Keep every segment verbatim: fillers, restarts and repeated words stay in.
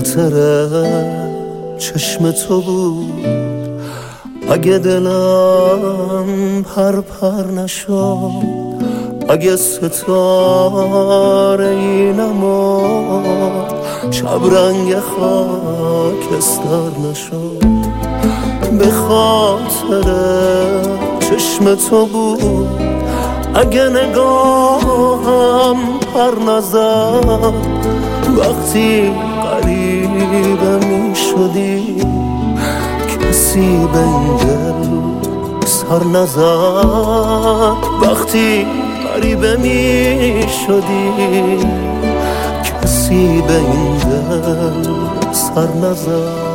خاطر چشم تو بود. اگه دلم پر پر نشد، اگه ستاره ای نمرد، شب رنگ خاکستر نشد. به خاطر چشم تو بود. اگه نگاهم پر نزد، وقتی غریبه می شدی، کسی به این دل سر نزد. وقتی غریبه می شدی، کسی به این دل سر نزد.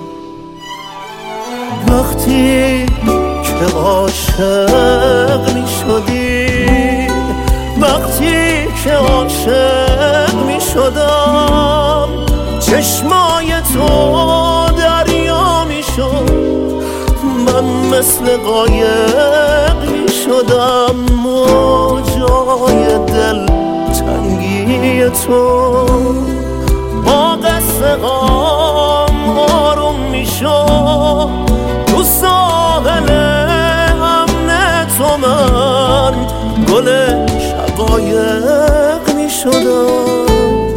وقتی که عاشق می شدی، وقتی که عاشق می شدم، چشمای تو دریا می شد، من مثل قایق می شدم. موجای دل تنگی تو با قصه غم آروم می شد. تو ساحل امن تو من گل شقایق می شدم.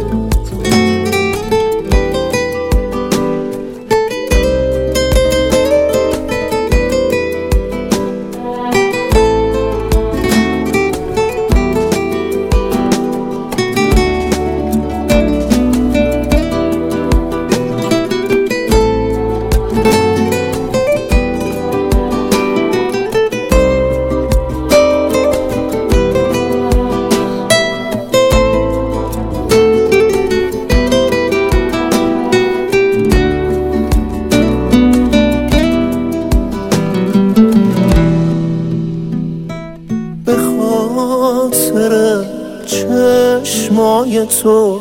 به خاطر چشمای تو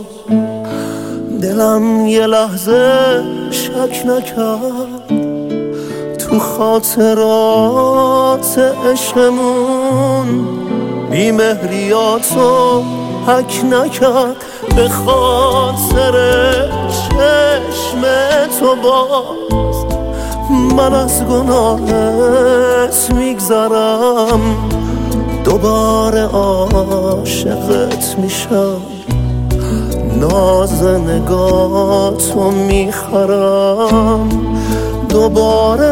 دلم یه لحظه شک نکرد. تو خاطرات عشقمون بی‌مهریاتو حک نکرد. به خاطر چشم تو باز من از گناهت میگذرم. دوباره عاشقت میشم، ناز نگاتو میخرم. دوباره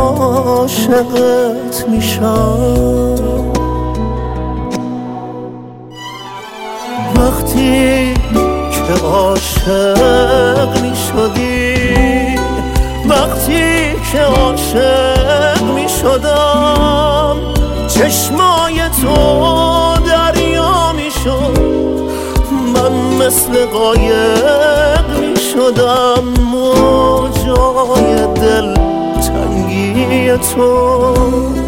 عاشقت میشم. وقتی که عاشق میشدی، وقتی که عاشق میشدم، چشمای تو دریا می شد، من مثل قایق می شدم. موجای دل تنگی تو